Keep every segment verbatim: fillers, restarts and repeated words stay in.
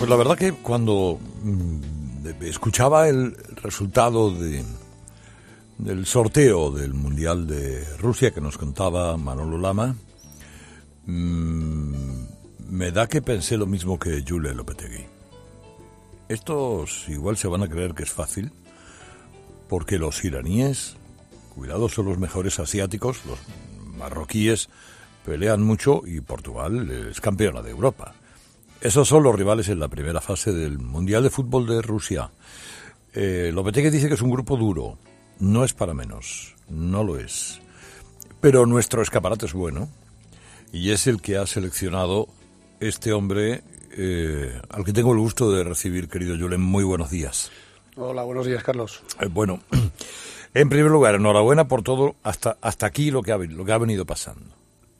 Pues la verdad que cuando mmm, escuchaba el resultado de, del sorteo del Mundial de Rusia que nos contaba Manolo Lama, mmm, me da que pensé lo mismo que Jule Lopetegui. Estos igual se van a creer que es fácil, porque los iraníes, cuidado, son los mejores asiáticos, los marroquíes pelean mucho y Portugal es campeona de Europa. Esos son los rivales en la primera fase del Mundial de Fútbol de Rusia. Eh, Lopetegui dice que es un grupo duro. No es para menos, no lo es. Pero nuestro escaparate es bueno y es el que ha seleccionado este hombre eh, al que tengo el gusto de recibir, querido Julen. Muy buenos días. Hola, buenos días, Carlos. Eh, bueno, en primer lugar, enhorabuena por todo hasta, hasta aquí lo que, ha, lo que ha venido pasando.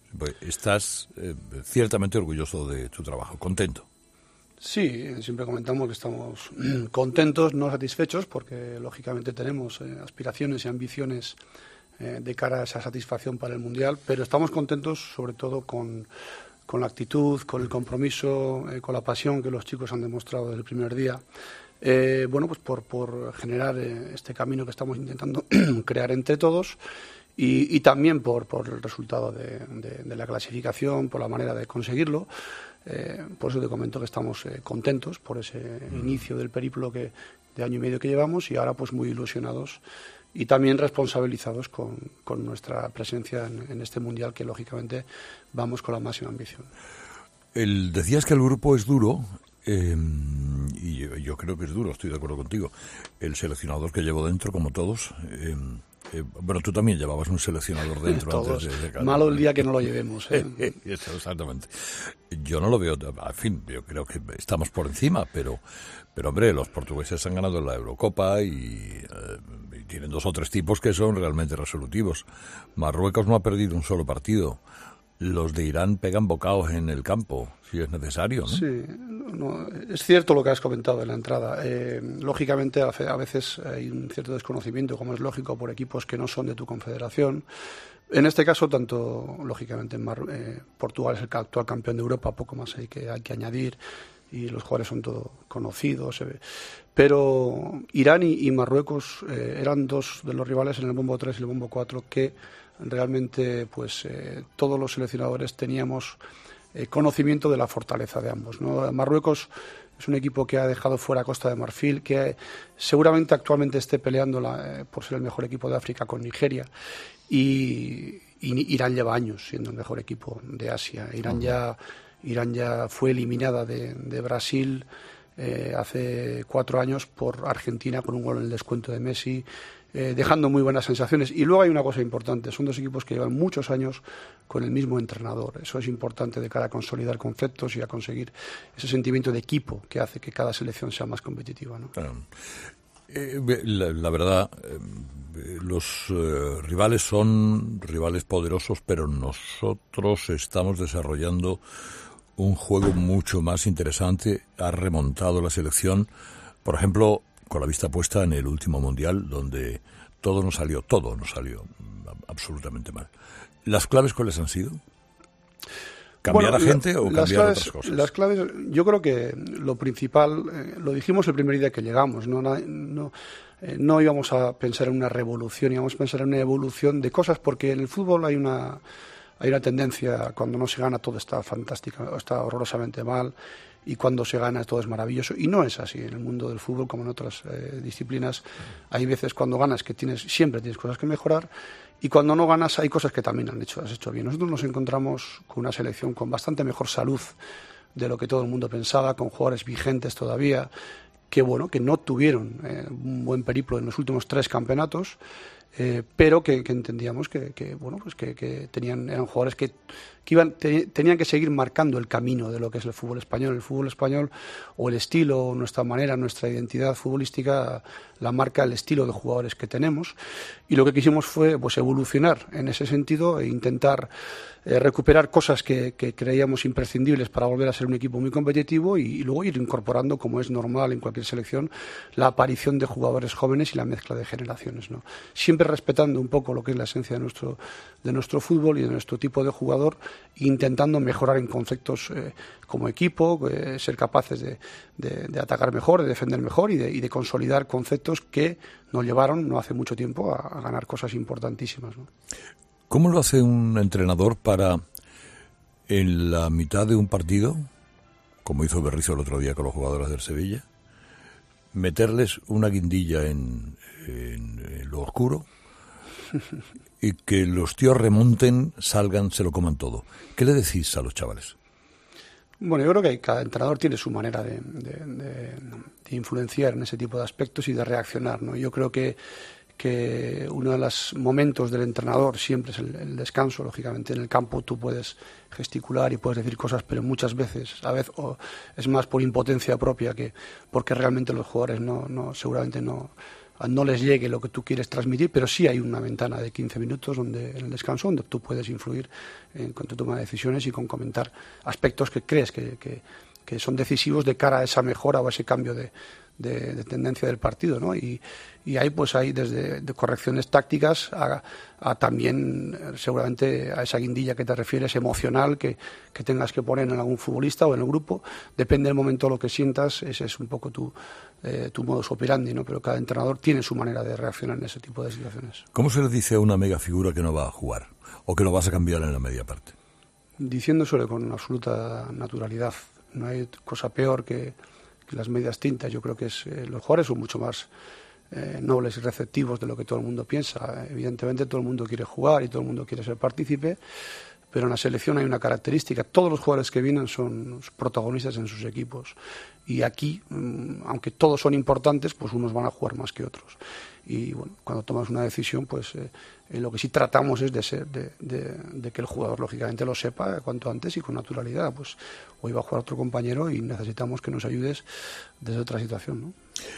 Estás eh, ciertamente orgulloso de tu trabajo, contento. Sí, siempre comentamos que estamos contentos, no satisfechos, porque lógicamente tenemos eh, aspiraciones y ambiciones eh, de cara a esa satisfacción para el Mundial, pero estamos contentos sobre todo con, con la actitud, con el compromiso, eh, con la pasión que los chicos han demostrado desde el primer día. Eh, bueno, pues por, por generar eh, este camino que estamos intentando crear entre todos. Y, y también por, por el resultado de, de, de la clasificación, por la manera de conseguirlo. Eh, por eso te comento que estamos eh, contentos por ese mm. inicio del periplo que, de año y medio que llevamos y ahora pues muy ilusionados y también responsabilizados con, con nuestra presencia en, en este Mundial que lógicamente vamos con la máxima ambición. El, decías que el grupo es duro. Eh, y yo, yo creo que es duro, estoy de acuerdo contigo. El seleccionador que llevo dentro, como todos... Eh, Eh, bueno, tú también llevabas un seleccionador dentro. Todos. Antes de, de cada... Malo el día que no lo llevemos. ¿eh? Eso, exactamente. Yo no lo veo, en fin, yo creo que estamos por encima, pero, pero hombre, los portugueses han ganado la Eurocopa y, eh, y tienen dos o tres tipos que son realmente resolutivos. Marruecos no ha perdido un solo partido. Los de Irán pegan bocados en el campo, si es necesario, ¿no? Sí, no, es cierto lo que has comentado en la entrada. Eh, lógicamente, a veces hay un cierto desconocimiento, como es lógico, por equipos que no son de tu confederación. En este caso, tanto, lógicamente, Mar- eh, Portugal es el actual campeón de Europa, poco más hay que, hay que añadir, y los jugadores son todos conocidos. Eh. Pero Irán y, y Marruecos eh, eran dos de los rivales en el bombo tres y el bombo cuatro que realmente pues eh, todos los seleccionadores teníamos eh, conocimiento de la fortaleza de ambos, ¿no? Marruecos es un equipo que ha dejado fuera a Costa de Marfil, que eh, seguramente actualmente esté peleando la, eh, por ser el mejor equipo de África con Nigeria, y, y Irán lleva años siendo el mejor equipo de Asia. Irán ya, Irán ya fue eliminada de, de Brasil eh, hace cuatro años por Argentina con un gol en el descuento de Messi. Eh, dejando muy buenas sensaciones. Y luego hay una cosa importante, son dos equipos que llevan muchos años con el mismo entrenador. Eso es importante de cara a consolidar conceptos y a conseguir ese sentimiento de equipo que hace que cada selección sea más competitiva, ¿no? Eh, la, la verdad, eh, los eh, rivales son rivales poderosos, pero nosotros estamos desarrollando un juego mucho más interesante. Ha remontado la selección, por ejemplo, con la vista puesta en el último Mundial, donde todo nos salió, todo nos salió absolutamente mal. ¿Las claves cuáles han sido? ¿Cambiar bueno, a gente la, o cambiar claves, otras cosas? Las claves, yo creo que lo principal, eh, lo dijimos el primer día que llegamos, no, no, eh, no íbamos a pensar en una revolución, íbamos a pensar en una evolución de cosas, porque en el fútbol hay una, hay una tendencia, cuando no se gana todo está fantástica, está horrorosamente mal, y cuando se gana todo es maravilloso, y no es así. En el mundo del fútbol, como en otras eh, disciplinas, hay veces cuando ganas que tienes siempre tienes cosas que mejorar, y cuando no ganas hay cosas que también han hecho, has hecho bien. Nosotros nos encontramos con una selección con bastante mejor salud de lo que todo el mundo pensaba, con jugadores vigentes todavía, que bueno, que no tuvieron eh, un buen periplo en los últimos tres campeonatos, eh, pero que, que entendíamos que, que bueno, pues que, que tenían, eran jugadores que, que iban, te, tenían que seguir marcando el camino de lo que es el fútbol español. El fútbol español, o el estilo, o nuestra manera, nuestra identidad futbolística, la marca el estilo de jugadores que tenemos, y lo que quisimos fue pues evolucionar en ese sentido e intentar eh, recuperar cosas que, que creíamos imprescindibles para volver a ser un equipo muy competitivo, y, y luego ir incorporando, como es normal en cualquier selección, la aparición de jugadores jóvenes y la mezcla de generaciones, ¿no? Siempre siempre respetando un poco lo que es la esencia de nuestro, de nuestro fútbol y de nuestro tipo de jugador, intentando mejorar en conceptos eh, como equipo, eh, ser capaces de, de, de atacar mejor, de defender mejor y de, y de consolidar conceptos que nos llevaron no hace mucho tiempo a, a ganar cosas importantísimas, ¿no? ¿Cómo lo hace un entrenador para, en la mitad de un partido, como hizo Berrizo el otro día con los jugadores del Sevilla, meterles una guindilla en, en, en lo oscuro y que los tíos remonten, salgan, se lo coman todo? ¿Qué le decís a los chavales? Bueno, yo creo que cada entrenador tiene su manera de, de, de, de influenciar en ese tipo de aspectos y de reaccionar, ¿no? Yo creo que que uno de los momentos del entrenador siempre es el, el descanso. Lógicamente en el campo tú puedes gesticular y puedes decir cosas, pero muchas veces, a veces o es más por impotencia propia que porque realmente los jugadores no, no seguramente no, no les llegue lo que tú quieres transmitir, pero sí hay una ventana de quince minutos donde en el descanso donde tú puedes influir en, con tu toma de decisiones y con comentar aspectos que crees que, que, que son decisivos de cara a esa mejora o a ese cambio de De, de tendencia del partido, ¿no? Y, y ahí pues hay desde de correcciones tácticas a, a también seguramente a esa guindilla que te refieres emocional que, que tengas que poner en algún futbolista o en el grupo, depende del momento lo que sientas, ese es un poco tu, eh, tu modus operandi, ¿no? Pero cada entrenador tiene su manera de reaccionar en ese tipo de situaciones. ¿Cómo se le dice a una mega figura que no va a jugar o que lo vas a cambiar en la media parte? Diciéndoselo con absoluta naturalidad. No hay cosa peor que las medias tintas. Yo creo que es, eh, los jugadores son mucho más eh, nobles y receptivos de lo que todo el mundo piensa. Evidentemente todo el mundo quiere jugar y todo el mundo quiere ser partícipe, pero en la selección hay una característica: todos los jugadores que vienen son protagonistas en sus equipos, y aquí, mmm, aunque todos son importantes, pues unos van a jugar más que otros. Y bueno, cuando tomas una decisión, pues eh, eh, lo que sí tratamos es de ser de, de, de que el jugador lógicamente lo sepa cuanto antes y con naturalidad. Pues hoy va a jugar otro compañero y necesitamos que nos ayudes desde otra situación, ¿no?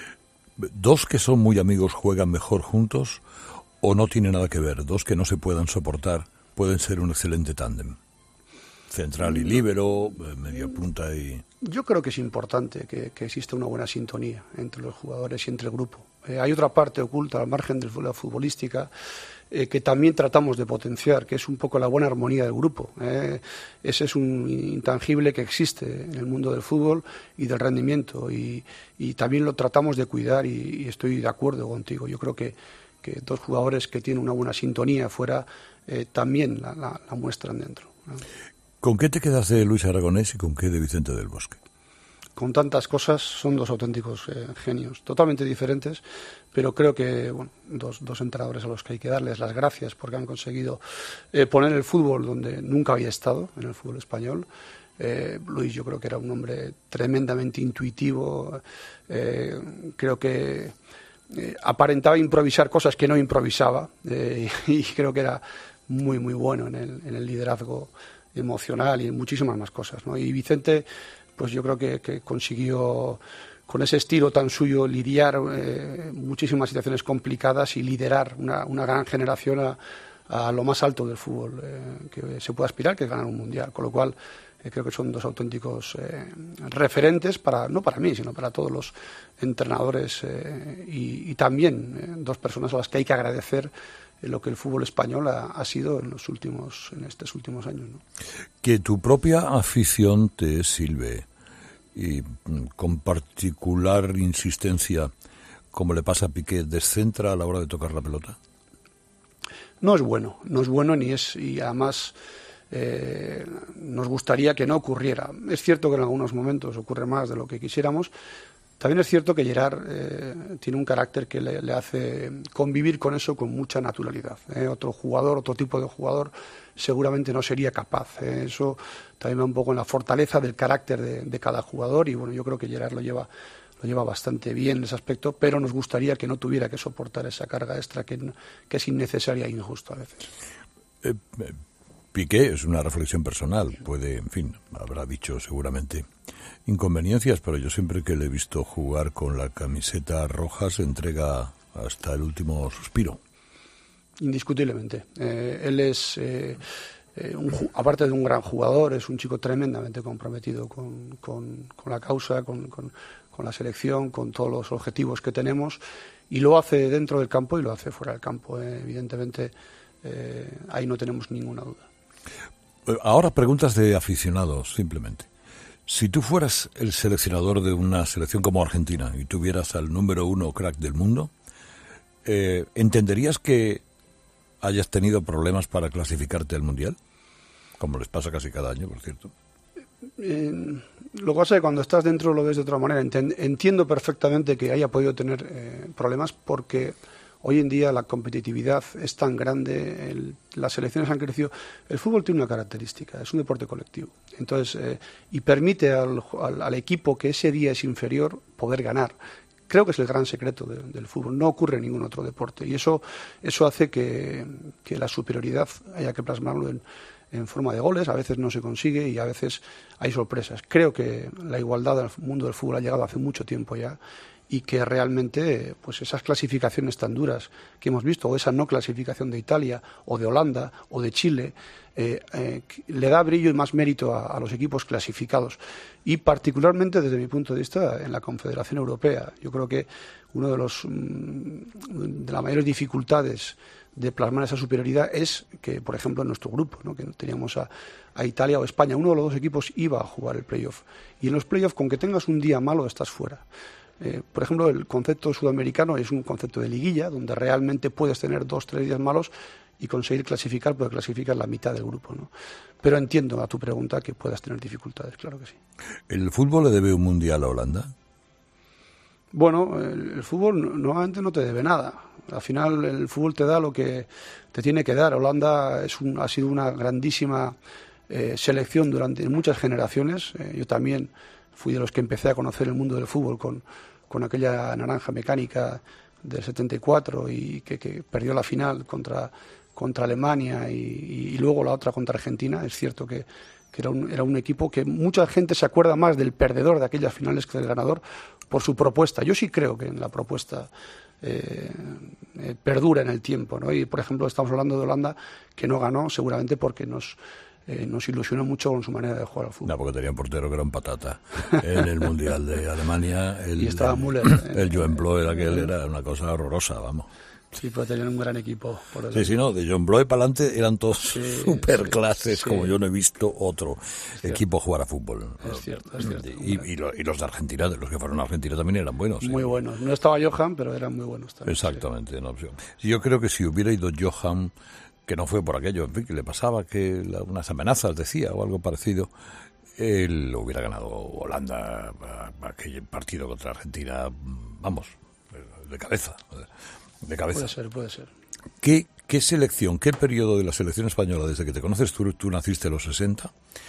¿Dos que son muy amigos juegan mejor juntos o no tiene nada que ver? ¿Dos que no se puedan soportar pueden ser un excelente tándem? Central y líbero, media punta y... Yo creo que es importante que, que exista una buena sintonía entre los jugadores y entre el grupo. Eh, hay otra parte oculta al margen de la futbolística eh, que también tratamos de potenciar, que es un poco la buena armonía del grupo. Eh. Ese es un intangible que existe en el mundo del fútbol y del rendimiento, y, y también lo tratamos de cuidar, y, y estoy de acuerdo contigo. Yo creo que, que dos jugadores que tienen una buena sintonía fuera eh, también la, la, la muestran dentro, ¿no? ¿Con qué te quedas de Luis Aragonés y con qué de Vicente del Bosque? Con tantas cosas, son dos auténticos eh, genios, totalmente diferentes, pero creo que bueno, dos, dos entrenadores a los que hay que darles las gracias porque han conseguido eh, poner el fútbol donde nunca había estado, en el fútbol español. Eh, Luis, yo creo que era un hombre tremendamente intuitivo, eh, creo que eh, aparentaba improvisar cosas que no improvisaba, eh, y creo que era muy, muy bueno en el, en el liderazgo emocional y en muchísimas más cosas, ¿no? Y Vicente, pues yo creo que, que consiguió con ese estilo tan suyo lidiar eh, muchísimas situaciones complicadas y liderar una, una gran generación a, a lo más alto del fútbol eh, que se puede aspirar, que es ganar un mundial, con lo cual eh, creo que son dos auténticos eh, referentes para, no para mí, sino para todos los entrenadores, eh, y, y también eh, dos personas a las que hay que agradecer lo que el fútbol español ha, ha sido en los últimos, en estos últimos años, ¿no? Que tu propia afición te sirve, y con particular insistencia, como le pasa a Piqué, descentra a la hora de tocar la pelota. No es bueno, no es bueno ni es, y además eh, nos gustaría que no ocurriera. Es cierto que en algunos momentos ocurre más de lo que quisiéramos. También es cierto que Gerard eh, tiene un carácter que le, le hace convivir con eso con mucha naturalidad, ¿eh? Otro jugador, otro tipo de jugador, seguramente no sería capaz, ¿eh? Eso también va un poco en la fortaleza del carácter de, de cada jugador, y bueno, yo creo que Gerard lo lleva, lo lleva bastante bien en ese aspecto, pero nos gustaría que no tuviera que soportar esa carga extra que, que es innecesaria e injusta a veces. Eh, eh, Piqué es una reflexión personal, puede, en fin, habrá dicho seguramente inconveniencias, pero yo siempre que le he visto jugar con la camiseta roja se entrega hasta el último suspiro. Indiscutiblemente. Eh, él es, eh, eh, un, aparte de un gran jugador, es un chico tremendamente comprometido con, con, con la causa, con, con, con la selección, con todos los objetivos que tenemos, y lo hace dentro del campo y lo hace fuera del campo. Eh, evidentemente, eh, ahí no tenemos ninguna duda. Ahora preguntas de aficionados, simplemente. Si tú fueras el seleccionador de una selección como Argentina y tuvieras al número uno crack del mundo, eh, ¿entenderías que hayas tenido problemas para clasificarte al Mundial? Como les pasa casi cada año, por cierto. Eh, lo que pasa es que cuando estás dentro lo ves de otra manera. Entiendo perfectamente que haya podido tener eh, problemas porque hoy en día la competitividad es tan grande, el, las selecciones han crecido. El fútbol tiene una característica, es un deporte colectivo. Entonces, eh, y permite al, al, al equipo que ese día es inferior poder ganar. Creo que es el gran secreto de, del fútbol. No ocurre en ningún otro deporte. Y eso, eso hace que, que la superioridad haya que plasmarlo en, en forma de goles. A veces no se consigue y a veces hay sorpresas. Creo que la igualdad del mundo del fútbol ha llegado hace mucho tiempo ya, y que realmente pues esas clasificaciones tan duras que hemos visto, o esa no clasificación de Italia o de Holanda o de Chile, eh, eh, le da brillo y más mérito a, a los equipos clasificados, y particularmente desde mi punto de vista en la Confederación Europea. Yo creo que uno de los de las mayores dificultades de plasmar esa superioridad es que, por ejemplo, en nuestro grupo, ¿no?, que teníamos a, a Italia o España, uno de los dos equipos iba a jugar el playoff, y en los playoffs, con que tengas un día malo, estás fuera. Eh, por ejemplo, el concepto sudamericano es un concepto de liguilla, donde realmente puedes tener dos, tres días malos y conseguir clasificar, porque clasificas la mitad del grupo, ¿no? Pero entiendo a tu pregunta que puedas tener dificultades, claro que sí. ¿El fútbol le debe un mundial a Holanda? Bueno, el, el fútbol normalmente no te debe nada. Al final el fútbol te da lo que te tiene que dar. Holanda es un, ha sido una grandísima eh, selección durante muchas generaciones. Eh, yo también fui de los que empecé a conocer el mundo del fútbol con, con aquella naranja mecánica del setenta y cuatro y que, que perdió la final contra, contra Alemania y, y luego la otra contra Argentina. Es cierto que, que era, un, era un equipo que mucha gente se acuerda más del perdedor de aquellas finales que del ganador por su propuesta. Yo sí creo que en la propuesta eh, eh, perdura en el tiempo, ¿no? Y por ejemplo estamos hablando de Holanda, que no ganó seguramente porque nos... Eh, nos ilusionó mucho con su manera de jugar al fútbol. No, porque tenía un portero que era un patata. En el Mundial de Alemania, el, y estaba Müller. El, el Johan Bloy, aquel era una cosa horrorosa, vamos. Sí, pero tenían un gran equipo. Por eso. Sí, sí, no, de Johan Bloy para adelante eran todos sí, superclases, sí, como sí. yo no he visto otro equipo jugar a fútbol. Es cierto, es cierto. Y, y, lo, y los de Argentina, de los que fueron a Argentina también eran buenos. Muy ¿sí? buenos. No estaba Johan, pero eran muy buenos también. Exactamente. Sí. No, yo creo que si hubiera ido Johan, que no fue por aquello, en fin, que le pasaba, que la, unas amenazas decía o algo parecido, él hubiera ganado Holanda a, a aquel partido contra Argentina, vamos, de cabeza, de cabeza. Puede ser, puede ser. ¿Qué, qué selección, qué periodo de la selección española, desde que te conoces, tú, tú naciste en los sesenta,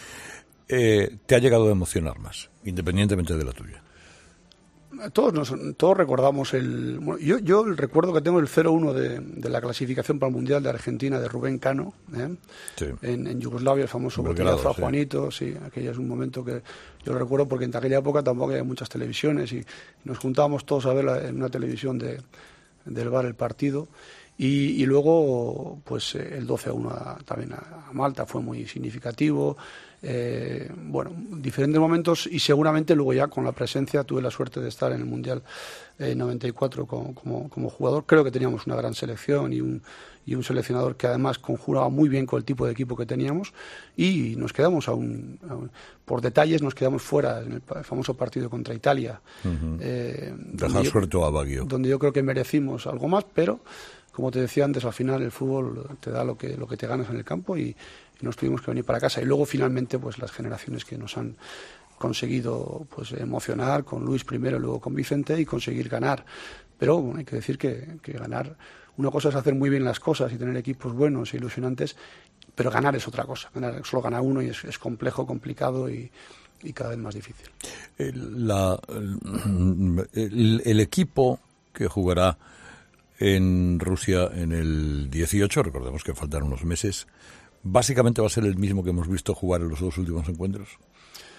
eh, te ha llegado a emocionar más, independientemente de la tuya? Todos nos, todos recordamos el... Bueno, yo, yo el recuerdo que tengo el cero uno de, de la clasificación para el Mundial de Argentina de Rubén Cano, ¿eh? Sí. en, en Yugoslavia, el famoso botellazo a Juanito, sí. sí, aquello es un momento que yo lo recuerdo porque en aquella época tampoco había muchas televisiones y nos juntábamos todos a ver la, en una televisión de, del bar el partido. Y, y luego, pues el doce a uno a, también a, a Malta fue muy significativo. Eh, bueno, diferentes momentos y seguramente luego ya con la presencia tuve la suerte de estar en el Mundial eh, noventa y cuatro como, como, como jugador. Creo que teníamos una gran selección y un, y un seleccionador que además conjuraba muy bien con el tipo de equipo que teníamos y nos quedamos a un, a un por detalles nos quedamos fuera en el famoso partido contra Italia. Uh-huh. eh, Dejar suerte a Baggio. Donde yo creo que merecimos algo más, pero como te decía antes, al final el fútbol te da lo que, lo que te ganas en el campo y, y nos tuvimos que venir para casa. Y luego finalmente pues las generaciones que nos han conseguido pues emocionar, con Luis primero y luego con Vicente, y conseguir ganar. Pero bueno, hay que decir que, que ganar, una cosa es hacer muy bien las cosas y tener equipos buenos e ilusionantes, pero ganar es otra cosa. Ganar, solo gana uno y es, es complejo, complicado y, y cada vez más difícil. El, la, el, el, el equipo que jugará en Rusia en el dieciocho, recordemos que faltan unos meses, ¿básicamente va a ser el mismo que hemos visto jugar en los dos últimos encuentros?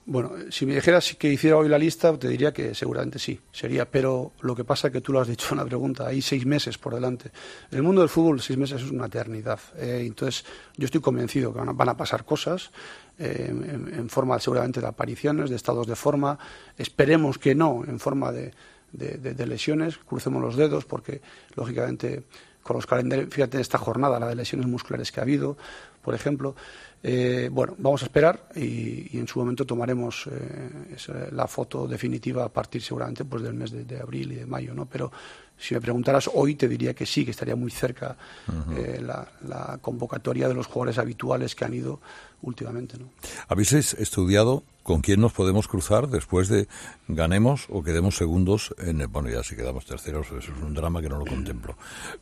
Bueno, si me dijeras que hiciera hoy la lista, te diría que seguramente sí, sería. Pero lo que pasa es que tú lo has dicho en la pregunta, hay seis meses por delante. En el mundo del fútbol, seis meses es una eternidad. Eh, entonces, yo estoy convencido que van a, van a pasar cosas eh, en, en forma seguramente de apariciones, de estados de forma. Esperemos que no, en forma de, de, de, de lesiones. Crucemos los dedos porque, lógicamente, con los calendarios, fíjate, esta jornada, la de lesiones musculares que ha habido, por ejemplo. Eh, bueno, vamos a esperar y, y en su momento tomaremos eh, esa, la foto definitiva a partir seguramente pues del mes de, de abril y de mayo, ¿no? Pero si me preguntaras hoy te diría que sí, que estaría muy cerca uh-huh. eh, la, la convocatoria de los jugadores habituales que han ido últimamente, ¿no? ¿Habéis estudiado con quién nos podemos cruzar después de ganemos o quedemos segundos en el, bueno, ya si quedamos terceros, eso es un drama que no lo contemplo.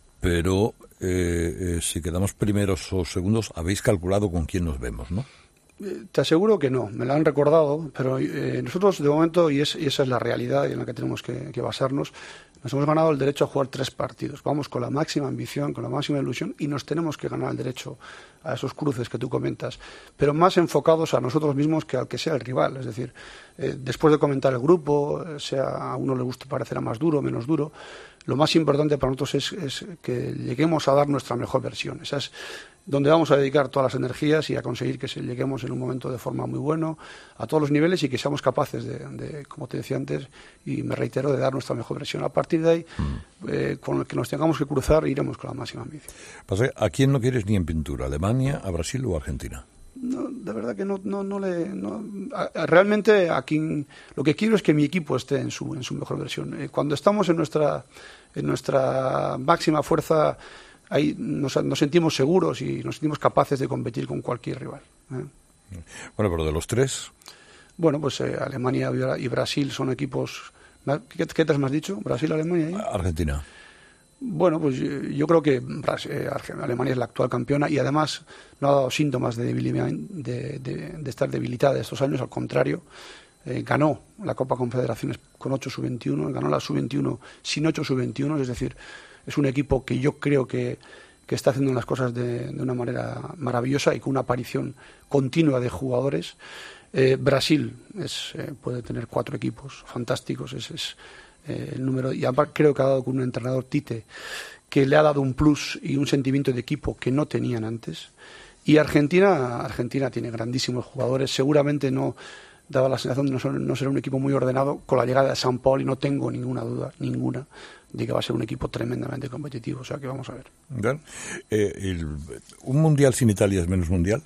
Pero eh, eh, si quedamos primeros o segundos, habéis calculado con quién nos vemos, ¿no? Eh, te aseguro que no, me lo han recordado, pero eh, nosotros de momento, y, es, y esa es la realidad en la que tenemos que, que basarnos, nos hemos ganado el derecho a jugar tres partidos. Vamos con la máxima ambición, con la máxima ilusión y nos tenemos que ganar el derecho a esos cruces que tú comentas, pero más enfocados a nosotros mismos que al que sea el rival. Es decir, eh, después de comentar el grupo, sea a uno le guste parecerá más duro o menos duro, lo más importante para nosotros es, es que lleguemos a dar nuestra mejor versión. Esa es donde vamos a dedicar todas las energías y a conseguir que se lleguemos en un momento de forma muy bueno a todos los niveles y que seamos capaces de, de como te decía antes, y me reitero, de dar nuestra mejor versión. A partir de ahí, mm. eh, con el que nos tengamos que cruzar, iremos con la máxima ambición. ¿A quién no quieres ni en pintura? ¿Alemania, a Brasil o a Argentina? No, de verdad que no, no, no le... No, a, a, realmente a quien, lo que quiero es que mi equipo esté en su, en su mejor versión. Eh, cuando estamos en nuestra, en nuestra máxima fuerza, ahí nos, nos sentimos seguros y nos sentimos capaces de competir con cualquier rival. ¿eh? Bueno, pero de los tres... Bueno, pues eh, Alemania y Brasil son equipos... ¿Qué, qué te has más dicho? ¿Brasil, Alemania y...? Argentina. Bueno, pues yo creo que eh, Alemania es la actual campeona y además no ha dado síntomas de, debilidad, de, de, de estar debilitada estos años, al contrario, eh, ganó la Copa Confederaciones con ocho sub veintiuno, ganó la sub veintiuno sin ocho sub veintiuno, es decir, es un equipo que yo creo que, que está haciendo las cosas de, de una manera maravillosa y con una aparición continua de jugadores. Eh, Brasil es, eh, puede tener cuatro equipos fantásticos, es... es Eh, el número, y aparte creo que ha dado con un entrenador Tite que le ha dado un plus y un sentimiento de equipo que no tenían antes. Y Argentina Argentina tiene grandísimos jugadores, seguramente no daba la sensación de no, ser, no ser un equipo muy ordenado. Con la llegada de San Paolo y no tengo ninguna duda, ninguna de que va a ser un equipo tremendamente competitivo, o sea que vamos a ver. Bien. Eh, el, ¿Un mundial sin Italia es menos mundial?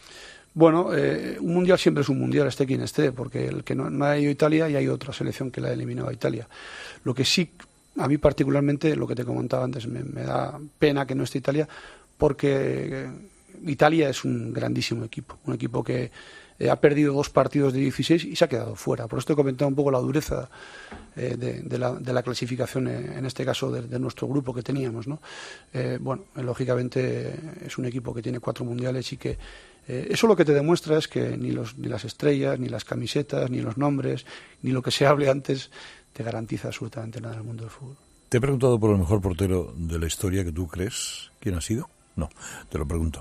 Bueno, eh, un mundial siempre es un mundial, esté quien esté, porque el que no, no ha ido a Italia y hay otra selección que la ha eliminado a Italia. Lo que sí, a mí particularmente, lo que te comentaba antes, me, me da pena que no esté Italia, porque Italia es un grandísimo equipo, un equipo que eh, ha perdido dos partidos de dieciséis y se ha quedado fuera. Por esto he comentado un poco la dureza eh, de, de, la, de la clasificación, eh, en este caso de, de nuestro grupo que teníamos, ¿no? Eh, bueno, eh, lógicamente es un equipo que tiene cuatro mundiales y que Eh, eso lo que te demuestra es que ni, los, ni las estrellas, ni las camisetas, ni los nombres, ni lo que se hable antes te garantiza absolutamente nada en el mundo del fútbol. Te he preguntado por el mejor portero de la historia que tú crees. ¿Quién ha sido? No, te lo pregunto.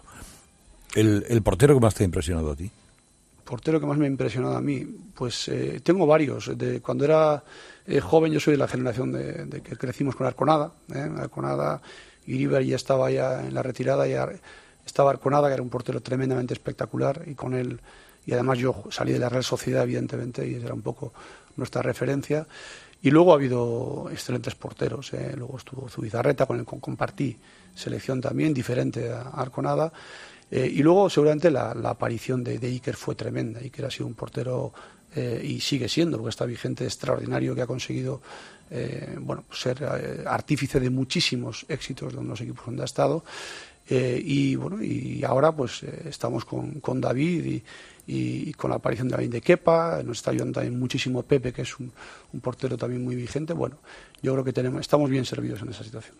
¿El, el portero que más te ha impresionado a ti? Portero que más me ha impresionado a mí, pues eh, tengo varios. De cuando era eh, joven, yo soy de la generación de, de que crecimos con Arconada. ¿eh? Arconada, Iribar ya estaba ya en la retirada, ya estaba Arconada, que era un portero tremendamente espectacular, y con él, y además yo salí de la Real Sociedad, evidentemente, y era un poco nuestra referencia. Y luego ha habido excelentes porteros, ¿eh? Luego estuvo Zubizarreta, con el que compartí selección también, diferente a Arconada. Eh, y luego seguramente la, la aparición de, de Iker fue tremenda. Iker ha sido un portero, eh, y sigue siendo, porque está vigente, extraordinario, que ha conseguido eh, bueno, ser eh, artífice de muchísimos éxitos de los equipos donde ha estado. Eh, y bueno, y ahora pues eh, estamos con, con David y, y, y con la aparición también de Kepa. Nos está ayudando también muchísimo Pepe, que es un, un portero también muy vigente. Bueno, yo creo que tenemos, estamos bien servidos en esa situación.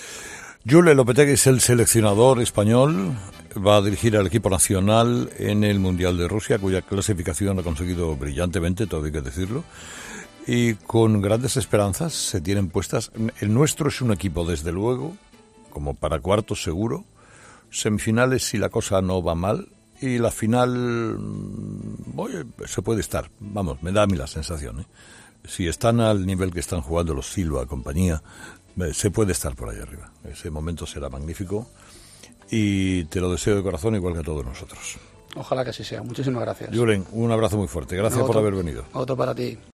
Jule Lopetegui es el seleccionador español, va a dirigir al equipo nacional en el Mundial de Rusia, cuya clasificación ha conseguido brillantemente, todo hay que decirlo, y con grandes esperanzas se tienen puestas. El nuestro es un equipo, desde luego, como para cuartos seguro, semifinales si la cosa no va mal, y la final, oye, se puede estar, vamos, me da a mí la sensación, ¿eh? Si están al nivel que están jugando los Silva, compañía, se puede estar por ahí arriba. Ese momento será magnífico y te lo deseo de corazón, igual que a todos nosotros. Ojalá que así sea. Muchísimas gracias. Julen, un abrazo muy fuerte. Gracias otro, por haber venido. Otro para ti.